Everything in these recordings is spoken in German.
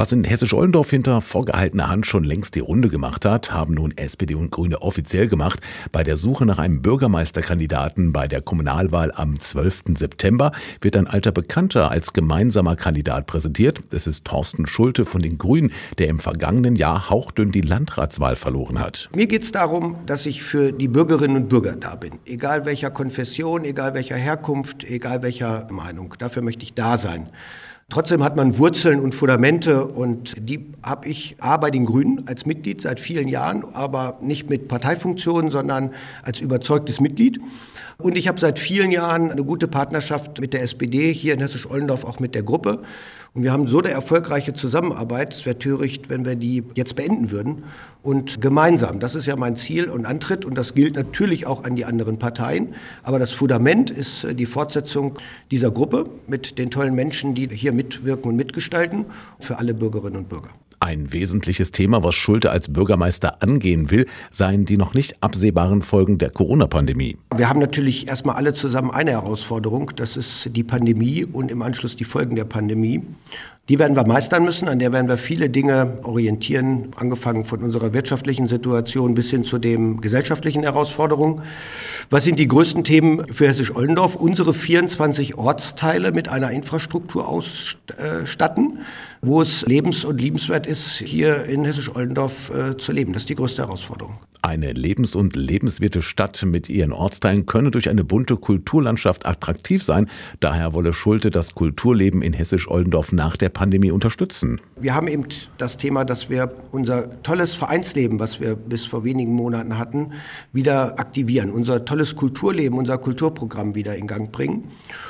Was in Hessisch-Ollendorf hinter vorgehaltener Hand schon längst die Runde gemacht hat, haben nun SPD und Grüne offiziell gemacht. Bei der Suche nach einem Bürgermeisterkandidaten bei der Kommunalwahl am 12. September wird ein alter Bekannter als gemeinsamer Kandidat präsentiert. Es ist Thorsten Schulte von den Grünen, der im vergangenen Jahr hauchdünn die Landratswahl verloren hat. Mir geht es darum, dass ich für die Bürgerinnen und Bürger da bin. Egal welcher Konfession, egal welcher Herkunft, egal welcher Meinung. Dafür möchte ich da sein. Trotzdem hat man Wurzeln und Fundamente und die habe ich bei den Grünen als Mitglied seit vielen Jahren, aber nicht mit Parteifunktion, sondern als überzeugtes Mitglied. Und ich habe seit vielen Jahren eine gute Partnerschaft mit der SPD, hier in Hessisch-Ollendorf auch mit der Gruppe. Und wir haben so eine erfolgreiche Zusammenarbeit, es wäre töricht, wenn wir die jetzt beenden würden. Und gemeinsam, das ist ja mein Ziel und Antritt und das gilt natürlich auch an die anderen Parteien. Aber das Fundament ist die Fortsetzung dieser Gruppe mit den tollen Menschen, die hier mitwirken und mitgestalten, für alle Bürgerinnen und Bürger. Ein wesentliches Thema, was Schulte als Bürgermeister angehen will, seien die noch nicht absehbaren Folgen der Corona-Pandemie. Wir haben natürlich erstmal alle zusammen eine Herausforderung, das ist die Pandemie und im Anschluss die Folgen der Pandemie. Die werden wir meistern müssen, an der werden wir viele Dinge orientieren, angefangen von unserer wirtschaftlichen Situation bis hin zu den gesellschaftlichen Herausforderungen. Was sind die größten Themen für Hessisch-Ollendorf? Unsere 24 Ortsteile mit einer Infrastruktur ausstatten, wo es lebens- und liebenswert ist, hier in Hessisch-Ollendorf zu leben. Das ist die größte Herausforderung. Eine lebens- und lebenswerte Stadt mit ihren Ortsteilen könne durch eine bunte Kulturlandschaft attraktiv sein. Daher wolle Schulte das Kulturleben in Hessisch-Ollendorf nach der Pandemie unterstützen. Wir haben eben das Thema, dass wir unser tolles Vereinsleben, was wir bis vor wenigen Monaten hatten, wieder aktivieren. Unser tolles Kulturleben, unser Kulturprogramm wieder in Gang bringen.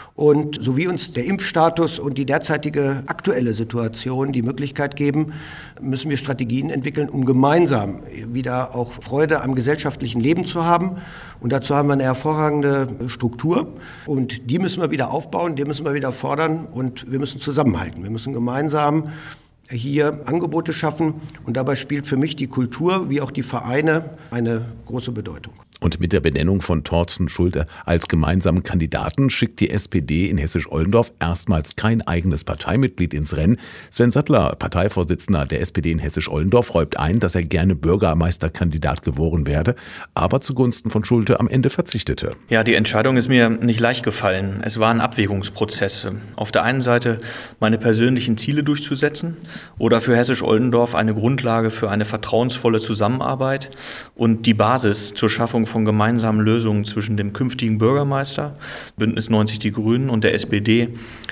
Und so wie uns der Impfstatus und die derzeitige aktuelle Situation die Möglichkeit geben, müssen wir Strategien entwickeln, um gemeinsam wieder auch Freude am gesellschaftlichen Leben zu haben. Und dazu haben wir eine hervorragende Struktur. Und die müssen wir wieder aufbauen, die müssen wir wieder fordern und wir müssen zusammenhalten. Wir müssen gemeinsam hier Angebote schaffen. Und dabei spielt für mich die Kultur wie auch die Vereine eine große Bedeutung. Und mit der Benennung von Thorsten Schulte als gemeinsamen Kandidaten schickt die SPD in Hessisch-Ollendorf erstmals kein eigenes Parteimitglied ins Rennen. Sven Sattler, Parteivorsitzender der SPD in Hessisch-Ollendorf, räumt ein, dass er gerne Bürgermeisterkandidat geworden werde, aber zugunsten von Schulte am Ende verzichtete. Ja, die Entscheidung ist mir nicht leicht gefallen. Es waren Abwägungsprozesse. Auf der einen Seite meine persönlichen Ziele durchzusetzen oder für Hessisch-Ollendorf eine Grundlage für eine vertrauensvolle Zusammenarbeit und die Basis zur Schaffung von gemeinsamen Lösungen zwischen dem künftigen Bürgermeister, Bündnis 90 Die Grünen und der SPD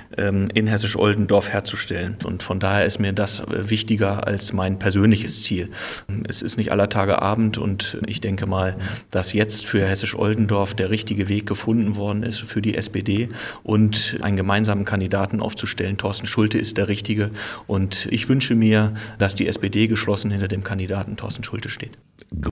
in Hessisch-Ollendorf herzustellen. Und von daher ist mir das wichtiger als mein persönliches Ziel. Es ist nicht aller Tage Abend und ich denke mal, dass jetzt für Hessisch-Ollendorf der richtige Weg gefunden worden ist für die SPD und einen gemeinsamen Kandidaten aufzustellen. Thorsten Schulte ist der Richtige und ich wünsche mir, dass die SPD geschlossen hinter dem Kandidaten Thorsten Schulte steht.